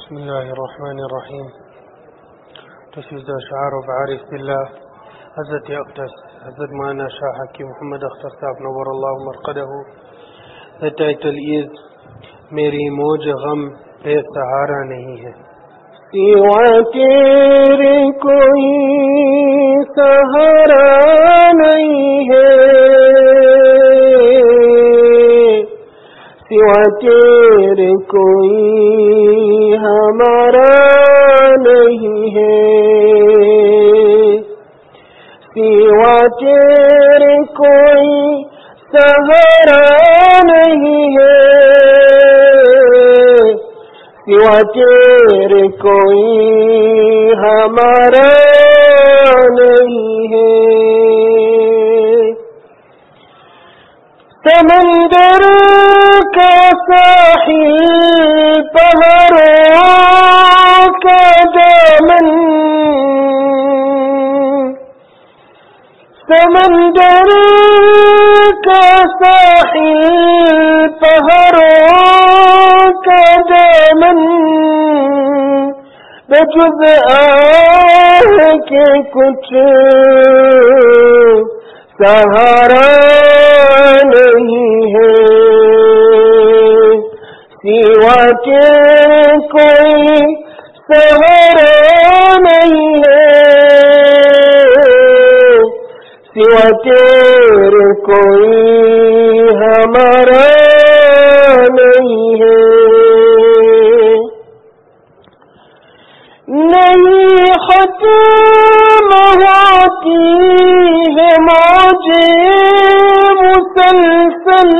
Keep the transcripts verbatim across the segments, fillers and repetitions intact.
بسم الله الرحمن الرحيم. تسجد أشعار بعارف بالله حضرت اقدس حضرت مولانا شاہ حکیم محمد اختر صاحب نور اللہ مرقدہ. The title is میری موج غم بے سہارا نہیں ہے. سوا تیرے کوئی سہارا نہیں ہے، سوا تیرے کوئی ہمارا نہیں ہے، سوا تیرے کوئی سہارا نہیں ہے، سوا تیرے کوئی ہمارا نہیں ہے. سمندر کا ساحل پہاڑوں کا دامن، سمندر کا ساحل پہاڑوں کا دامن، بجز آہ کے کچھ سہارا نہیں ہے، سوا تیرے کوئی سہارا نہیں ہے، سوا تیرے کوئی ہمارا نہیں ہے. نہیں ختم ہوتی ہے موجیں مسلسل،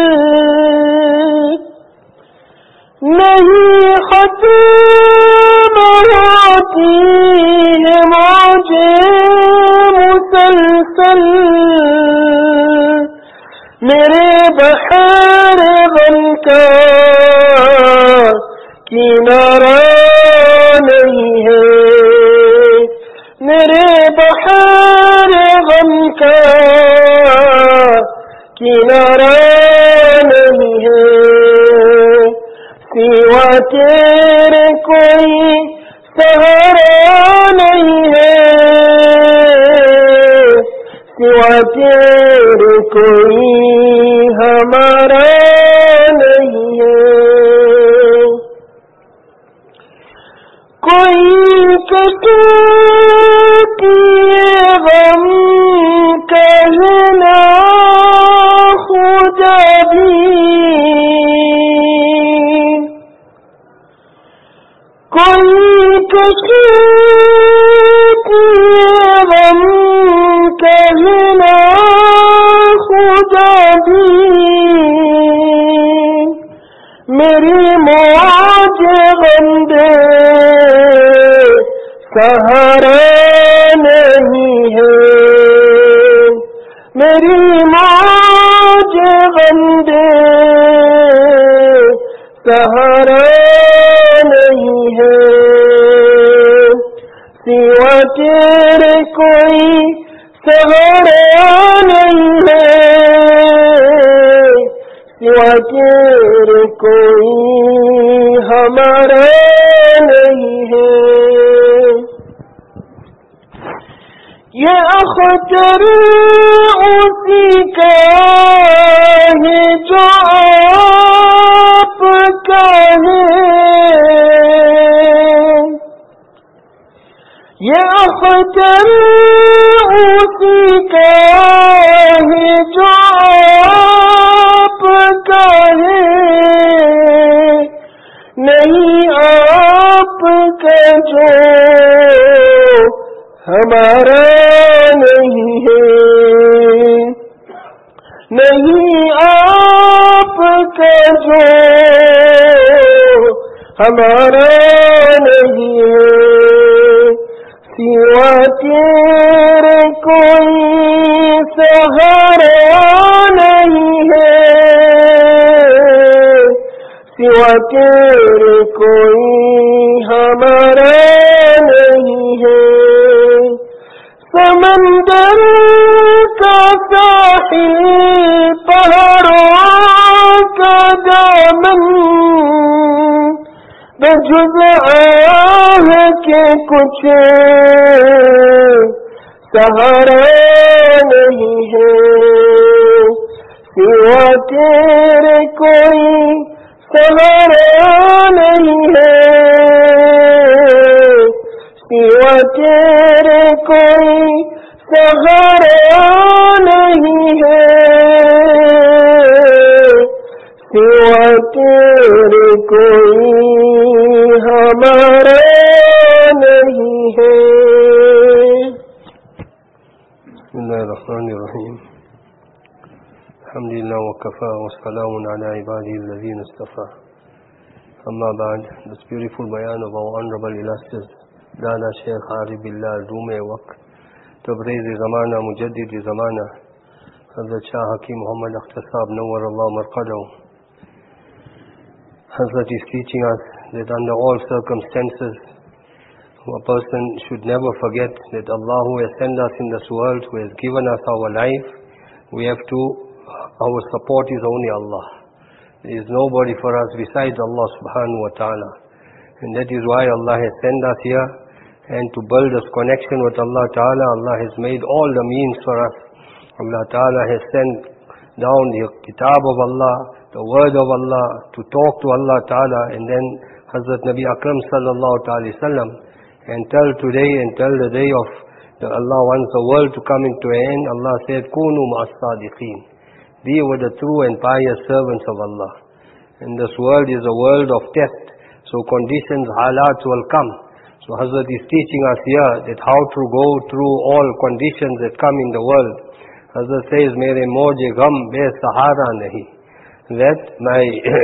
نہیں ختم ہوتی ہے موجیں مسلسل، میرے بحر غم کا کنارہ نہیں ہے، میرے بحر غم کا کنارہ نہیں ہے، سوا تیرے کوئی سہارا نہیں ہے، سوا تیرے کوئی ہمارا نہیں ہے. کوئی کٹوتی غم کہنا خدا بھی، کوئی کٹوتی غم کہنا خدا بھی، میری موج غم دے سہارا نہیں ہے، میری موج غم دے سہارا نہیں ہے، سوا تیرے کوئی سہارا نہیں ہے، سوا تیرے کوئی ہمارا نہیں ہے. یہ اختر اسی کا ہے جو آپ کا ہے، یہ اختر اسی کا ہے جو آپ کا ہے، نہیں آپ کا جو ہمارا نہیں ہے، نہیں آپ کا جو ہمارا نہیں ہے، سوا تیرے کوئی سہارا نہیں ہے، سوا تیرے کوئی ہمارا نہیں ہے. سمندر کا ساحل پہاڑوں کا دامن، जुज़ आह के कुछ सहारा नहीं है, सिवा तेरे कोई सहारा नहीं है, सिवा तेरे कोई सहारा नहीं है, सिवा तेरे कोई हमारा नहीं है। बिस्मिल्लाहिर्रहमानिर्रहीम। अल्हम्दुलिल्लाह व कफ़ा व सलामुन अला इबादिहिल लज़ीना इस्तफ़ा। Amma ba'd, this beautiful bayan of our honorable illustrious Dada Shaykh Arif Billah Rume Waqt Tabriz Zamana Mujaddid Zamana Hazrat Shah Hakim Muhammad Akhtar Sahab Nawwar Allah Marqadahu. Hazrat is teaching us that under all circumstances a person should never forget that Allah who has sent us in this world, who has given us our life, we have to, our support is only Allah. There is nobody for us besides Allah subhanahu wa ta'ala. And that is why Allah has sent us here, and to build this connection with Allah ta'ala, Allah has made all the means for us. Allah ta'ala has sent down the kitab of Allah, the word of Allah, to talk to Allah ta'ala, and then Hazrat Nabi Akram sallallahu ta'ala sallam, until today, until the day of the Allah wants the world to come into an end, Allah said, Kunu ma'as sadiqeen. Be with the true and pious servants of Allah. And this world is a world of test, so conditions, halats will come. So Hazrat is teaching us here that how to go through all conditions that come in the world. Hazrat says, Mere moje gham be sahara nahi. That my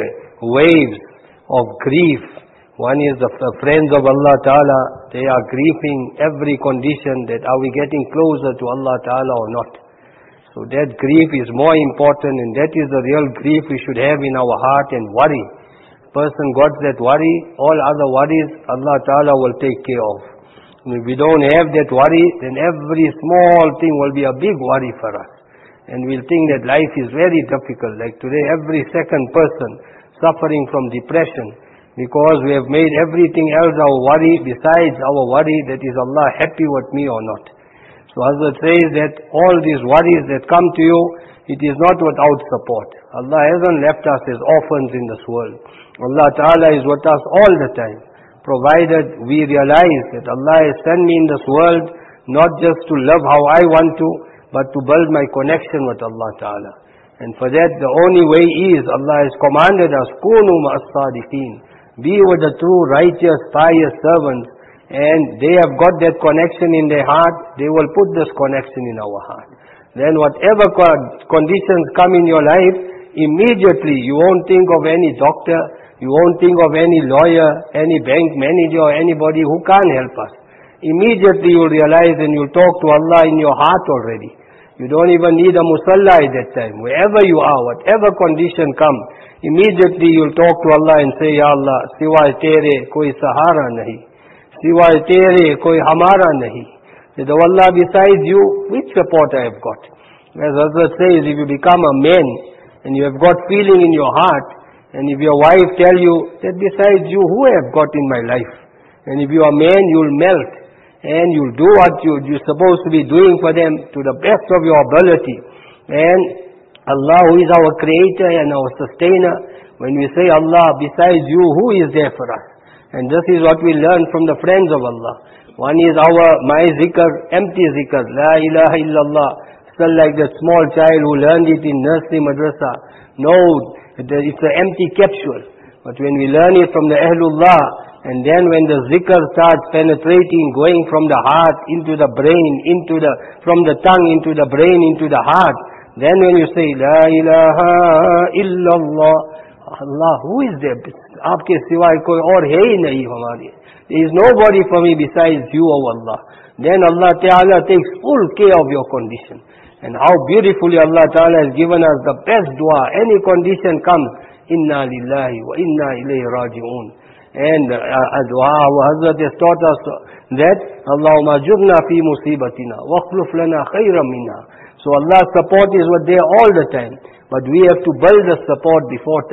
waves of grief, one is the friends of Allah Ta'ala, they are grieving every condition that are we getting closer to Allah Ta'ala or not. So that grief is more important, and that is the real grief we should have in our heart, and worry. Person got that worry, all other worries Allah Ta'ala will take care of. And if we don't have that worry, then every small thing will be a big worry for us. And we'll think that life is very difficult. Like today, every second person suffering from depression, because we have made everything else our worry besides our worry, that is Allah happy with me or not. So Hazrat says that all these worries that come to you, it is not without support. Allah hasn't left us as orphans in this world. Allah Ta'ala is with us all the time, provided we realize that Allah has sent me in this world not just to live how I want to, but to build my connection with Allah Ta'ala. And for that the only way is, Allah has commanded us, Kunu ma'as sadiqeen. Be with the true, righteous, pious servants. And they have got that connection in their heart, they will put this connection in our heart. Then whatever conditions come in your life, immediately you won't think of any doctor, you won't think of any lawyer, any bank manager or anybody who can't help us. Immediately you'll realize and you'll talk to Allah in your heart already. You don't even need a musalla at that time. Wherever you are, whatever condition come, immediately you'll talk to Allah and say, Ya Allah, siwai tere koi sahara nahi. Siwai tere koi hamara nahi. That oh Allah, besides you, which support I have got? As Hazrat says, if you become a man and you have got feeling in your heart, and if your wife tell you that besides you, who I have got in my life? And if you are a man, you'll melt and you'll do what you, you're supposed to be doing for them to the best of your ability. And Allah, who is our creator and our sustainer, when we say Allah, besides you, who is there for us? And this is what we learn from the friends of Allah. One is our my zikr, empty zikr, La ilaha illallah. Still like that small child who learned it in nursery madrasa. No, it's an empty capsule. But when we learn it from the Ahlullah, and then when the zikr starts penetrating, going from the heart into the brain, into the from the tongue into the brain, into the heart, then when you say, La ilaha illallah, Allah, who is there? Aapke siwai koi aur hai hi nahi hamari. There is nobody for me besides you, O Allah. Then Allah Ta'ala takes full care of your condition. And how beautifully Allah Ta'ala has given us the best dua. Any condition comes, Inna lillahi wa inna ilayhi raji'un. And uh, a dua, our Hazrat has taught us that, Allahumma jurna fi musibatina, waqluf lana khayran minha. So Allah's support is what there all the time. But we have to build the support before time.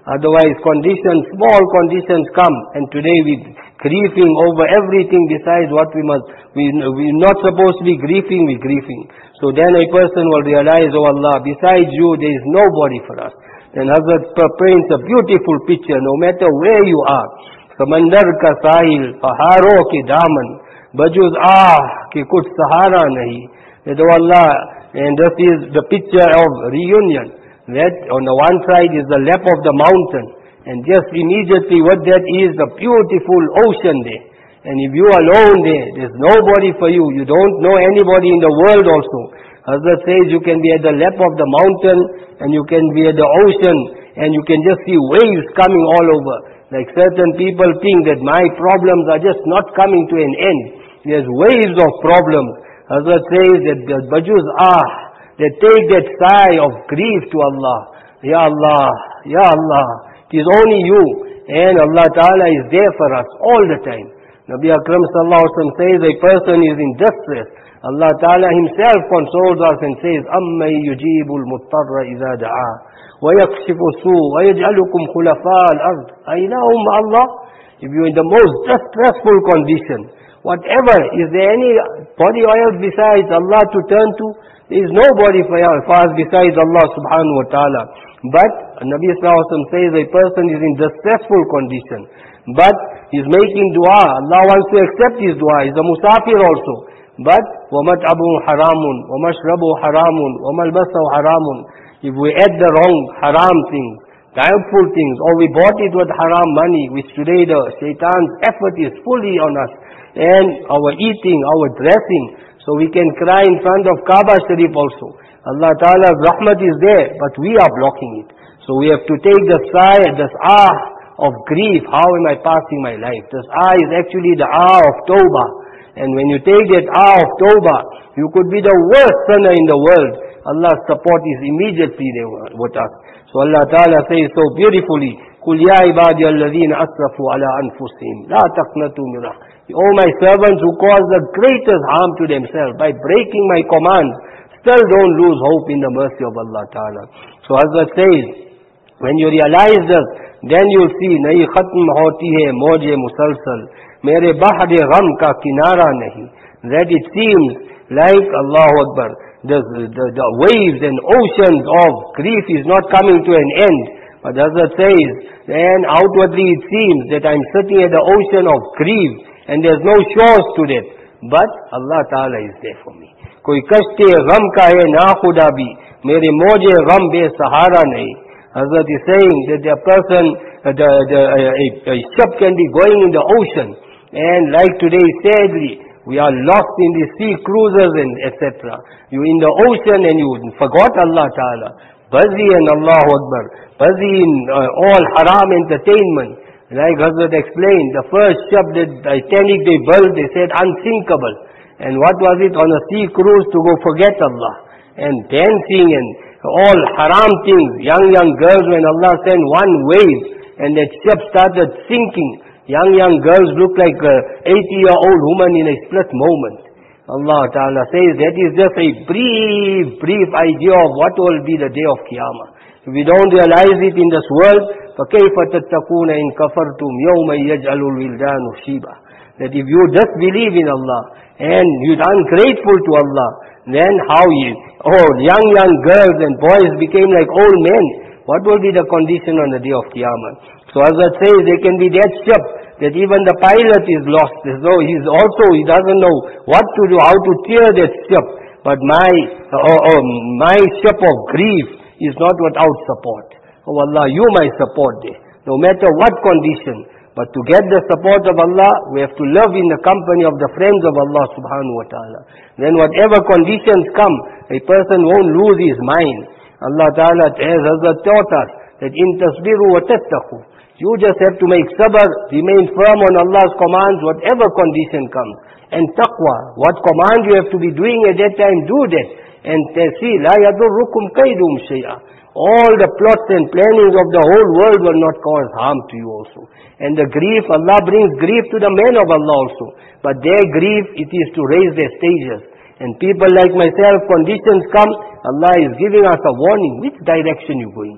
Otherwise conditions, small conditions come, and today we're grieving over everything besides what we must, we, we're not supposed to be grieving, we're grieving. So then a person will realize, oh Allah, besides you there is nobody for us. Then Hazrat paints a beautiful picture, no matter where you are. Samandar ka sahil, paharo ke daman, bajuz ah ke kuch sahara nahi. That, oh Allah, and this is the picture of reunion. That on the one side is the lap of the mountain, and just immediately what that is, the beautiful ocean there. And if you are alone there, there's nobody for you, you don't know anybody in the world also. Hazrat says you can be at the lap of the mountain, and you can be at the ocean, and you can just see waves coming all over. Like certain people think that my problems are just not coming to an end. There's waves of problems. Hazrat says that the bajuz ah, they take that sigh of grief to Allah. Ya Allah, Ya Allah, it is only you, and Allah Ta'ala is there for us all the time. Nabi Akram Sallallahu Alaihi Wasallam says a person is in distress, Allah Ta'ala Himself consoles us and says, أَمَّنْ يُجِيبُ الْمُضْطَرَّ إِذَا دَعَاهُ وَيَكْشِفُ السُّوءَ وَيَجْعَلُكُمْ خُلَفَاءَ الْأَرْضِ أَإِلَٰهٌ مَعَ اللَّهِ. If you're in the most distressful condition, whatever, is there anybody else besides Allah to turn to? There is nobody for us besides Allah subhanahu wa ta'ala. But Nabi Sallallahu Alaihi Wasallam says a person is in distressful condition, but he's making dua. Allah wants to accept his dua. He's a musafir also. But وَمَتْعَبُهُ حَرَامٌ وَمَشْرَبُهُ حَرَامٌ وَمَلْبَسَهُ حَرَامٌ. If we add the wrong haram things, doubtful things, or we bought it with haram money, which today the shaitan's effort is fully on us, and our eating, our dressing, so we can cry in front of Kaaba Sharif also. Allah Ta'ala's rahmat is there, but we are blocking it. So we have to take the sigh, this ah of grief, how am I passing my life? This ah is actually the ah of tawbah. And when you take that ah of tawbah, you could be the worst sinner in the world. Allah's support is immediately there with us. So Allah Ta'ala says so beautifully, قُلْ يَا عِبَادِيَ الَّذِينَ أَسْرَفُوا عَلَىٰ أَنفُسِهِمْ لَا تَقْنَطُوا مِنْ رَحْمَةِ اللَّهِ. O my servants who cause the greatest harm to themselves by breaking my commands, still don't lose hope in the mercy of Allah Ta'ala. So Hazrat says, when you realize this, then you'll see, nahi khatm hoti hai moje musalsal, mere bahre gham ka kinara nahi. That it seems like, Allahu Akbar, the, the, the waves and oceans of grief is not coming to an end. But Hazrat says, and outwardly it seems that I'm sitting at the ocean of grief, and there's no shores to that. But Allah Ta'ala is there for me. Koi kashte gham ka hai na khuda bhi, mere moje gham be sahara nahi. Hazrat is saying that the person, the, the, a, a ship can be going in the ocean, and like today sadly, we are lost in the sea cruises and et cetera. You in the ocean and you forgot Allah Ta'ala. Busy in Allahu Akbar, busy in uh, all haram entertainment. Like Hazrat explained, the first ship that Titanic they built, they said unsinkable. And what was it? On a sea cruise to go forget Allah. And dancing and all haram things. Young, young girls, when Allah sent one wave and that ship started sinking, young, young girls look like a eighty-year-old woman in a split moment. Allah Ta'ala says that is just a brief, brief idea of what will be the day of Qiyamah. If we don't realize it in this world, فَكَيْفَ تَتَّقُونَ إِن كَفَرْتُمْ يَوْمَ يَجْعَلُ الْوِلْدَانُ شِيبًا. That if you just believe in Allah and you're ungrateful to Allah, then how you, oh, young, young girls and boys became like old men. What will be the condition on the day of Qiyamah? So Hazrat says there can be that ship that even the pilot is lost. So he's also, he doesn't know what to do, how to steer that ship. But my, oh, oh, my ship of grief is not without support. Oh Allah, you my support there, no matter what condition. But to get the support of Allah, we have to live in the company of the friends of Allah subhanahu wa ta'ala. Then whatever conditions come, a person won't lose his mind. Allah Ta'ala has taught us that in tasbiru wa tattaqu. You just have to make sabr, remain firm on Allah's commands, whatever condition comes. And taqwa, what command you have to be doing at that time, do that. And see, la yadurrukum kaydum shay'a. All the plots and plannings of the whole world will not cause harm to you also. And the grief, Allah brings grief to the men of Allah also. But their grief, it is to raise their stages. And people like myself, conditions come, Allah is giving us a warning. Which direction you going?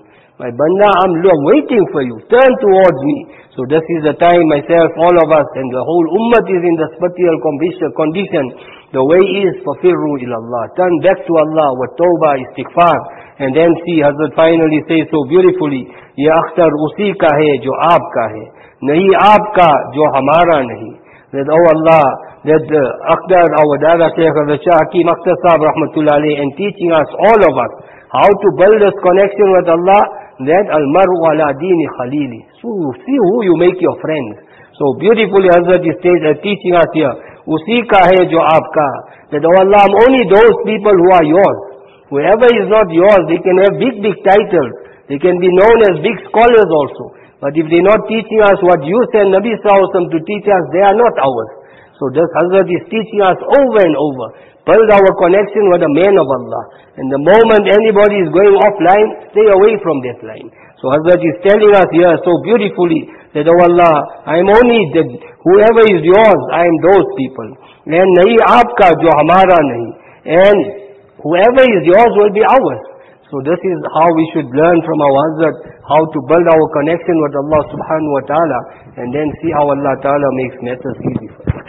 My banda, I'm, I'm waiting for you. Turn towards me. So this is the time myself, all of us, and the whole ummah is in the spiritual condition. The way is, فَفِرُّوا إِلَى اللَّهِ. Turn back to Allah, wa tawbah, istighfar. And then see, Hazrat finally says so beautifully, ye akhtar usi ka hai, jo aapka hai. Nahi aapka, jo hamara nahi. That, oh Allah, that uh, Akhtar, our Dada Shaykh of the Shah Hakim Akhtar Sahib Rahmatullah alayhi, and teaching us, all of us, how to build this connection with Allah, that al-maru ala dini khalili. So see who you make your friends. So beautifully Hazrat is uh, teaching us here, usi ka hai jo aapka. That, oh Allah, I'm only those people who are yours. Whoever is not yours, they can have big, big titles. They can be known as big scholars also. But if they're not teaching us what you send Nabi Sallallahu Alaihi Wasallam to teach us, they are not ours. So this Hazrat is teaching us over and over. Build our connection with the man of Allah. And the moment anybody is going offline, stay away from that line. So Hazrat is telling us here so beautifully that, oh Allah, I am only that whoever is yours, I am those people. And nahi aapka jo hamara nahi. And whoever is yours will be ours. So this is how we should learn from our Hazrat, how to build our connection with Allah subhanahu wa ta'ala, and then see how Allah ta'ala makes matters easy for us.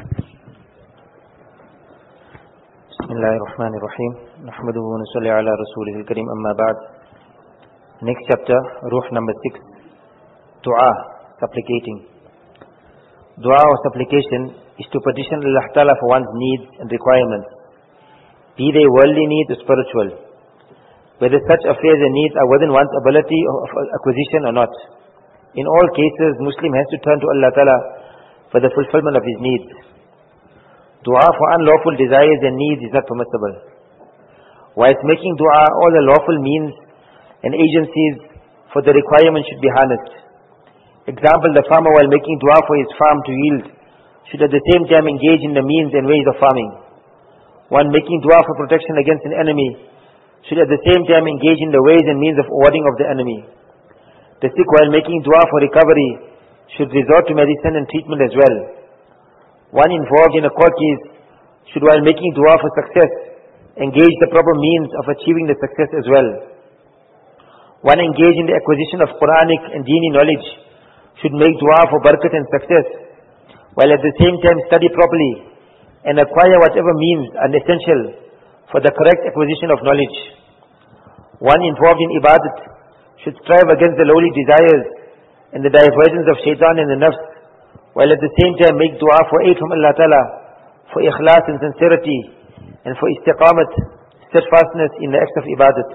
Bismillahirrahmanirrahim. Nahmaduhu wa nusalli ala rasulihil kareem, amma ba'd. Next chapter, Ruh number six. Dua, supplicating. Dua or supplication is to petition Allah ta'ala for one's needs and requirements, be they worldly needs or spiritual, whether such affairs and needs are within one's ability of acquisition or not. In all cases, Muslim has to turn to Allah Ta'ala for the fulfillment of his needs. Dua for unlawful desires and needs is not permissible. Whilst making dua, all the lawful means and agencies for the requirement should be harnessed. Example, the farmer while making dua for his farm to yield should at the same time engage in the means and ways of farming. One making dua for protection against an enemy should at the same time engage in the ways and means of warding of the enemy. The sick while making dua for recovery should resort to medicine and treatment as well. One involved in a court case should while making dua for success engage the proper means of achieving the success as well. One engaged in the acquisition of Quranic and Dini knowledge should make dua for barakat and success, while at the same time study properly and acquire whatever means are essential for the correct acquisition of knowledge. One involved in ibadat should strive against the lowly desires and the diversions of shaitan and the nafs, while at the same time make dua for aid from Allah Ta'ala, for ikhlas and sincerity, and for istiqamat, steadfastness in the acts of ibadat.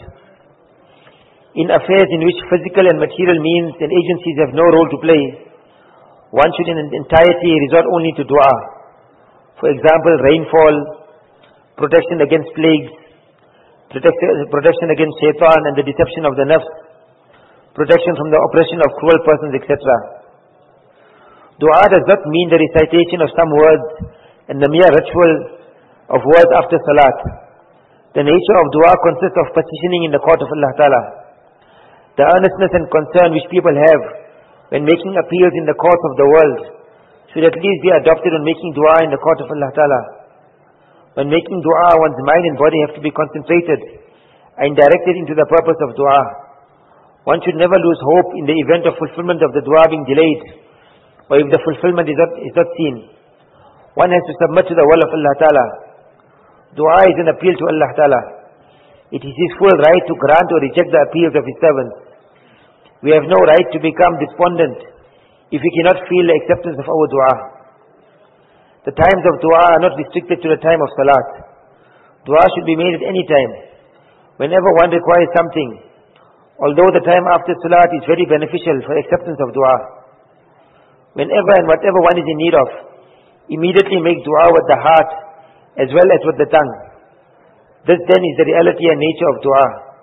In affairs in which physical and material means and agencies have no role to play, one should in entirety resort only to dua. For example, rainfall, protection against plagues, protection against shaitan and the deception of the nafs, protection from the oppression of cruel persons, et cetera. Dua does not mean the recitation of some words and the mere ritual of words after salat. The nature of dua consists of petitioning in the court of Allah Ta'ala. The earnestness and concern which people have when making appeals in the courts of the world should at least be adopted when making dua in the court of Allah Ta'ala. When making dua, one's mind and body have to be concentrated and directed into the purpose of dua. One should never lose hope in the event of fulfillment of the dua being delayed, or if the fulfillment is not, is not seen. One has to submit to the will of Allah Ta'ala. Dua is an appeal to Allah Ta'ala. It is His full right to grant or reject the appeals of His servants. We have no right to become despondent if we cannot feel the acceptance of our dua. The times of dua are not restricted to the time of salat. Dua should be made at any time, whenever one requires something, although the time after salat is very beneficial for acceptance of dua. Whenever and whatever one is in need of, immediately make dua with the heart as well as with the tongue. This then is the reality and nature of dua.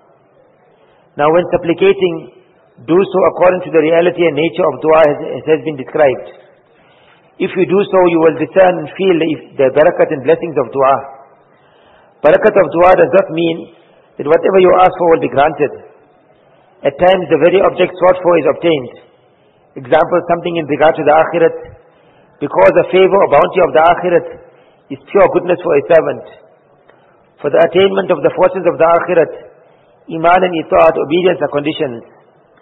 Now when supplicating, do so according to the reality and nature of dua as, as has been described. If you do so, you will discern and feel the, the barakat and blessings of dua. Barakat of dua does not mean that whatever you ask for will be granted. At times the very object sought for is obtained. Example, something in regard to the akhirat. Because the favor or bounty of the akhirat is pure goodness for a servant. For the attainment of the fortunes of the akhirat, iman and itaat, obedience are conditions.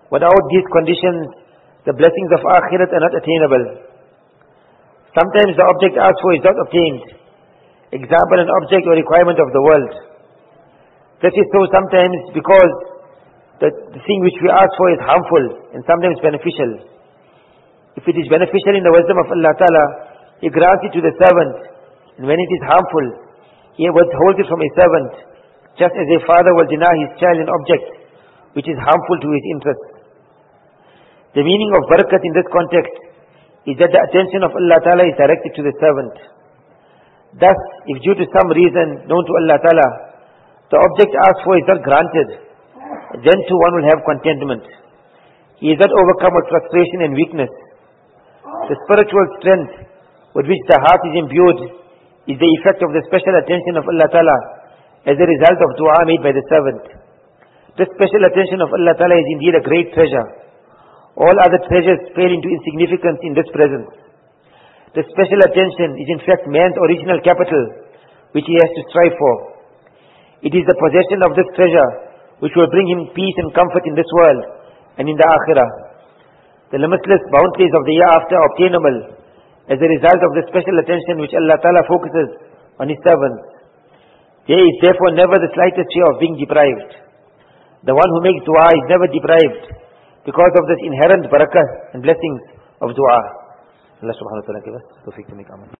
Without these conditions, the blessings of akhirat are not attainable. Sometimes the object asked for is not obtained. Example, an object or requirement of the world. This is so sometimes because the, the thing which we ask for is harmful and sometimes beneficial. If it is beneficial in the wisdom of Allah Ta'ala, He grants it to the servant. And when it is harmful, He withholds it from a servant, just as a father will deny his child an object which is harmful to his interest. The meaning of barakat in this context is that the attention of Allah Ta'ala is directed to the servant. Thus, if due to some reason known to Allah Ta'ala, the object asked for is not granted, then too one will have contentment. He is not overcome with frustration and weakness. The spiritual strength with which the heart is imbued is the effect of the special attention of Allah Ta'ala as a result of dua made by the servant. This special attention of Allah Ta'ala is indeed a great treasure. All other treasures pale into insignificance in this presence. The special attention is in fact man's original capital which he has to strive for. It is the possession of this treasure which will bring him peace and comfort in this world and in the akhirah. The limitless bounties of the hereafter are obtainable as a result of the special attention which Allah Ta'ala focuses on His servants. There is therefore never the slightest fear of being deprived. The one who makes dua is never deprived because of this inherent barakah and blessings of dua. Allah subhanahu wa ta'ala give us tawfiq to make amal.